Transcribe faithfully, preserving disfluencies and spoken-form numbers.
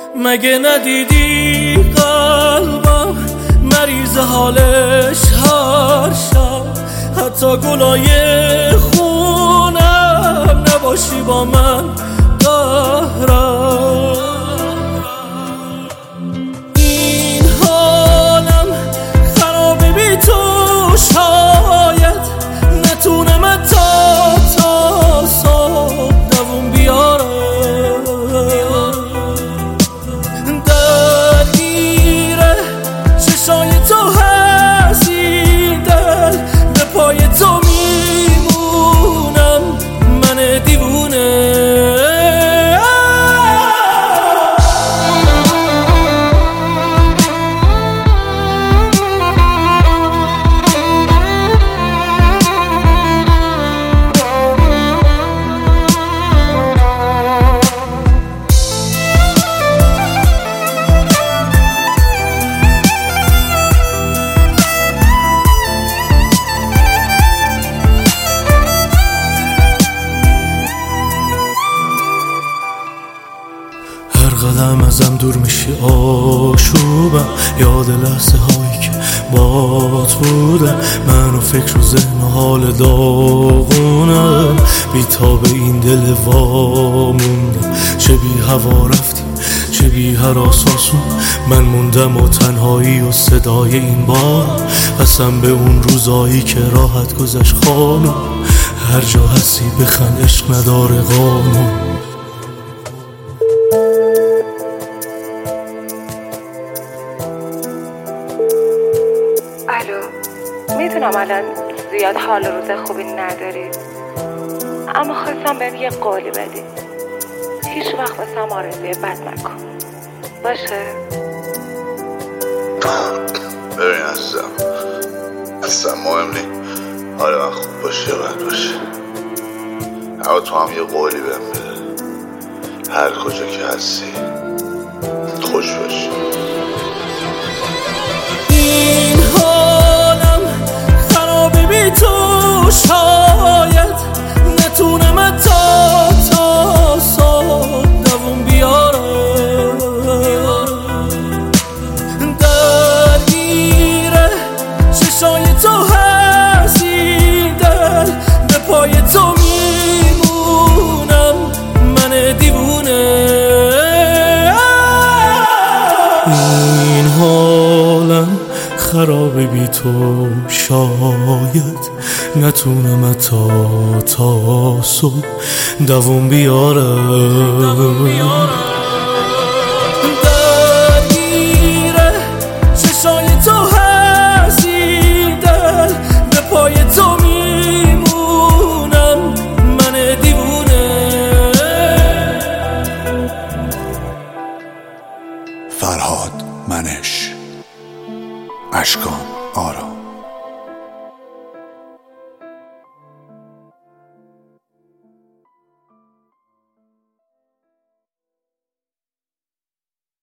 مگه ندیدی قلبم مریض حالش هر شب، حتی گلای خونم نباشی با من قهرم. این حالم خرابه بی تو، شاید نتونم تا تا صبح دووم بیارم. درگیره چشای تو هزیدن، به پای تو میمونم من دیوونه. قدم ازم دور میشی آشوبم، یاد لحظه هایی که بات بودم. من و فکر و ذهن و حال داغونم، بی تاب این دل واموندم. چه بی هوا رفتیم چه بی هراس آسون، من موندم و تنهایی و صدای این بار. قسم به اون روزایی که راحت گذشت خانم، هر جا هستی بخند عشق نداره قانون. الو، میدونم الان زیاد حال روز خوبی نداری، اما خواستم بهم یه قولی بدی. هیچ وقت واسم آرزوی بد نکن، باشه؟ ببین عزیزم، اصلا مهم نی حال من خوب باشه بد باشه، اما تو هم یه قولی بهم بده. هر کجا که هستی خوش باشی. تو شاید نتونم تا تا صبح دووم بیارم. درگیره چشای تو هزیدن، به پای تو میمونم من دیوونه. این حالم خرابه بی تو، شاید نتونم تا تا صبح دووم بیارم.